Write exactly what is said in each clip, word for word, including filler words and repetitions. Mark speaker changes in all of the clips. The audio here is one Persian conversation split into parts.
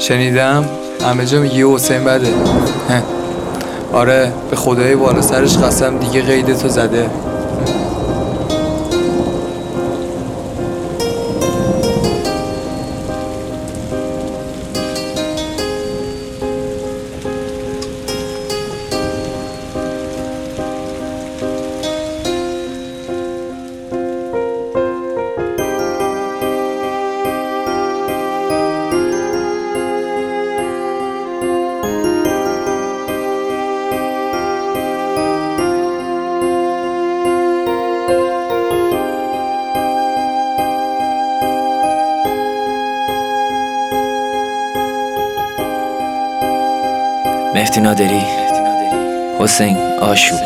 Speaker 1: شنیدم همه جا میگی حسین بده. آره به خدای بالا سرش قسم دیگه قید تو زده.
Speaker 2: مهدی نادری، حسین آشوب.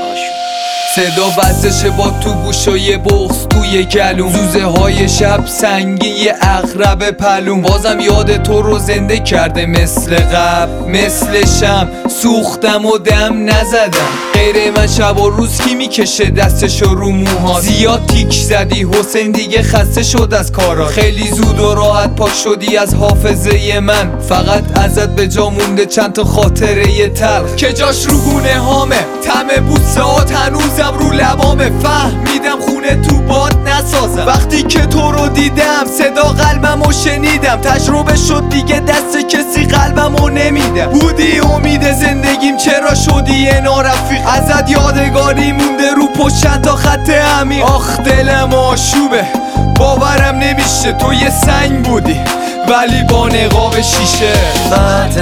Speaker 1: صدا وزشه با تو گوش و یه بغض توی گلوم، زوزه های شب سنگین یه عقرب پلوم. بازم یاد تو رو زنده کرده مثل قبل، مثل شم سوختم و دم نزدم. غیر من شب و روز کی میکشه دستشو رو موها؟ زیاد تیک زدی حسین دیگه خسته شد از کارا. خیلی زود و راحت پاک شدی از حافظه من، فقط ازت به جا مونده چند تا خاطره تلخ که جاش رو گونه هامه. طعم بوسه‌هات هنوزم رو لبامه. فهمیدم خونه تو باد نسازم وقتی که تو رو دیدم. صدا قلبمو شنیدم، تجربه شد دیگه دست کسی قلبمو نمیدم. بودی امید زندگیم چرا شدی یه نارفیق؟ ازت یادگاری مونده رو پشت تا خط عمیق. آخ دلم آشوبه باورم نمیشه تو یه سنگ بودی ولی با نقاب شیشه.
Speaker 2: بعد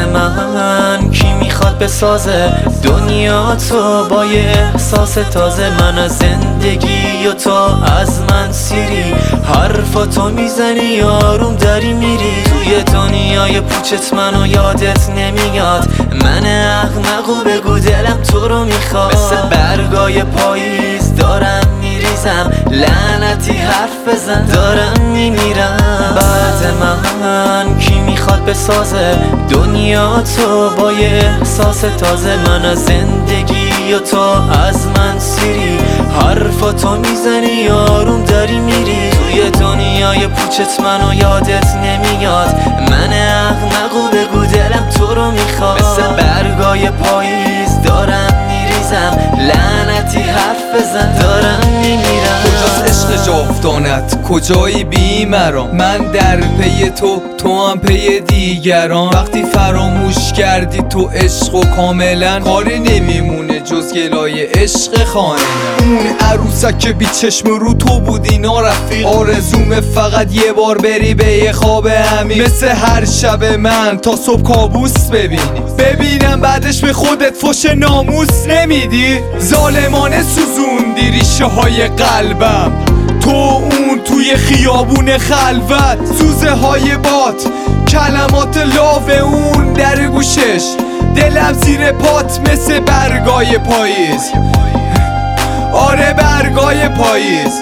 Speaker 2: من کی میخواد بسازه دنیا تو با یه احساس تازه؟ من از زندگی و تو از من سیری، حرفاتو میزنی آروم داری میری. توی دنیای پوچت منو یادت نمیاد، من احمقو بگو دلم تو رو میخواد. مثل برگای پاییز دارم میریزم، لعنتی حرف بزن دارم میمیرم. بعد من کی میخواد بسازه دنیا تو با یه احساس تازه؟ من از زندگی و تو از من سیری، حرفاتو میزنی آروم داری میری. توی دنیای پوچت منو یادت نمیاد، من احمقو بگو دلم تو رو میخواد. مثل برگای پاییز دارم میریزم، لعنتی حرف بزن دارم میمیرم.
Speaker 1: کجاست عشق جاودانت؟ کجایی بی مرام؟ من در پی تو، تو هم پی دیگران. وقتی فراموش کردی تو عشق و کاملا کاری نمیمونه جز گلای عشق خانه. اون عروسک بی چشم رو تو بودی نارفیق، آرزومه فقط یه بار بری به یه خواب عمیق. مثل هر شب من تا صبح کابوس ببینی، ببینم بعدش به خودت فش ناموس نمیدی. ظالمانه سوزوندی ریشه های قلبم، تو اون توی خیابون خلوت. سوزه های بات کلمات لاو اون در گوشش، دلم زیر پات مثل برگای پاییز. آره برگای پاییز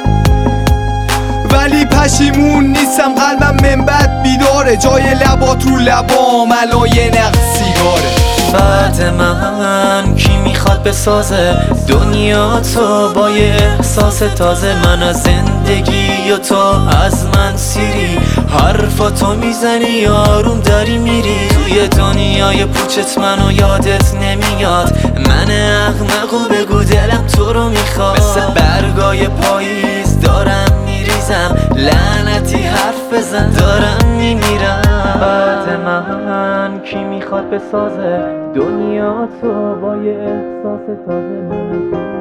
Speaker 1: ولی پشیمون نیستم، قلبم من بد بیداره. جای لبات رو لبام علای نقص سیگاره.
Speaker 2: بعد من کی میخواد بسازه دنیا تو با یه احساس تازه؟ من از زندگی و تو از من سیری، حرفاتو میزنی آروم داری میری. توی دنیای پوچت منو یادت نمیاد، من احمقو بگو دلم تو رو میخواد. مثل برگای پاییز دارم میریزم، لعنتی حرف بزن دارم میمیرم. بعد من کی میخواد بسازه دنیا تو با یه احساس تازه؟ من